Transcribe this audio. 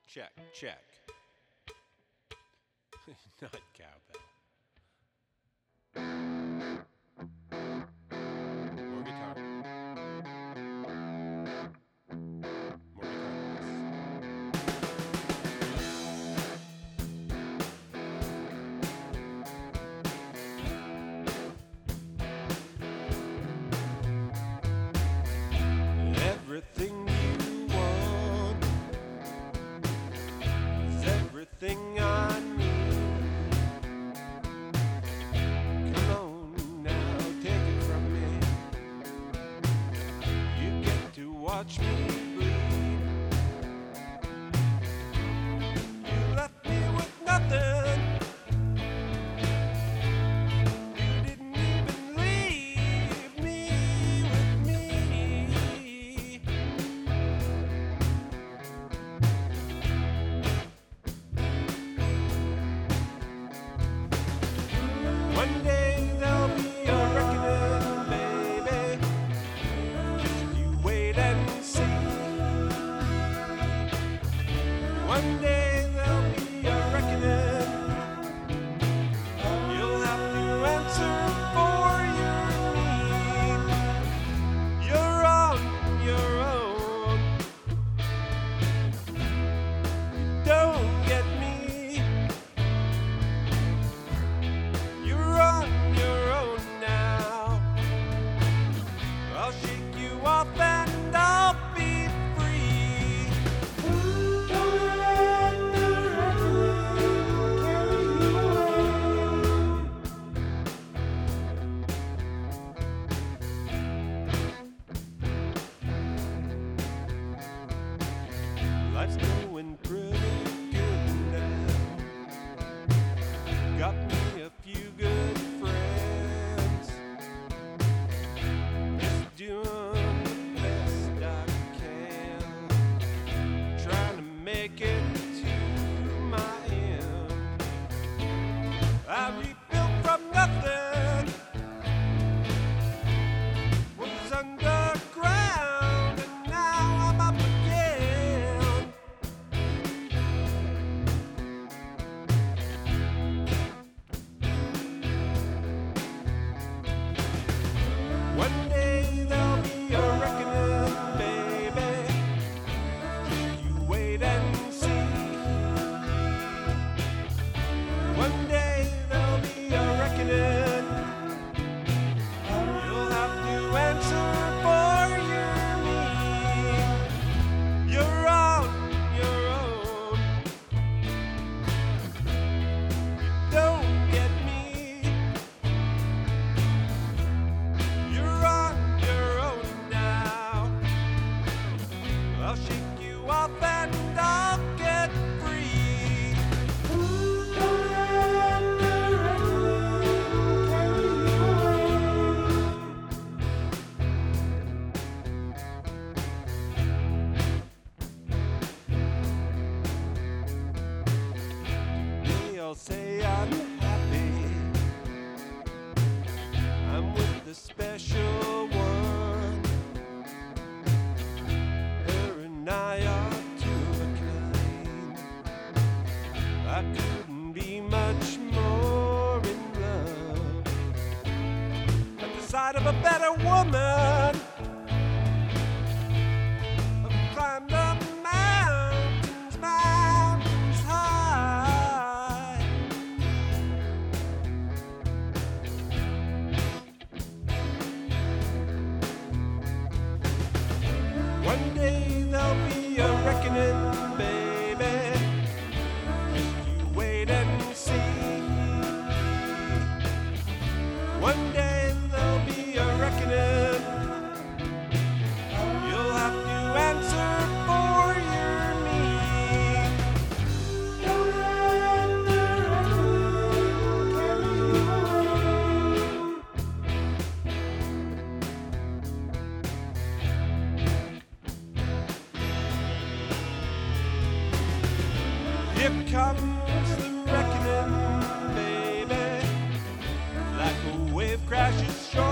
Check, check. Not cowbell. More guitar. More guitar, please. Everything you want is everything I need. Come on now, take it from me. You get to watch me bleed. You left me with nothing. You didn't even leave me with me. One day there'll be a reckoning, baby. Just you wait and see. One day there'll be a reckoning. You'll have to answer for your need. You're on your own. You don't get me. You're on your own now. I'll shake you off and I'll be free. Don't let the reckoning carry you away. Life's going pretty good now. Got me a few good friends. Just doing the best I can. Trying to make it to my end. I rebuilt from nothing. Was underground and now I'm up again. One day there'll be a reckoning, baby. Just you wait and see. One day there'll be a reckoning. You'll have to answer for your need. You're on your own. You don't get me. You're on your own now. I'll shake you off and I'll get free. Don't let the reckoning carry you away. They all say I'm happy. I'm with the special one. Her and I are two of a kind. I couldn't be much more in love. At the sight of a better woman, I've climbed up mountains, mountains high. One day there'll be a reckoning, baby. Just you wait and see. One day there'll be a reckoning. You'll have to answer for your need. Don't let the reckoning carry you away. Here comes the reckoning, baby. Like a wave crashes shore.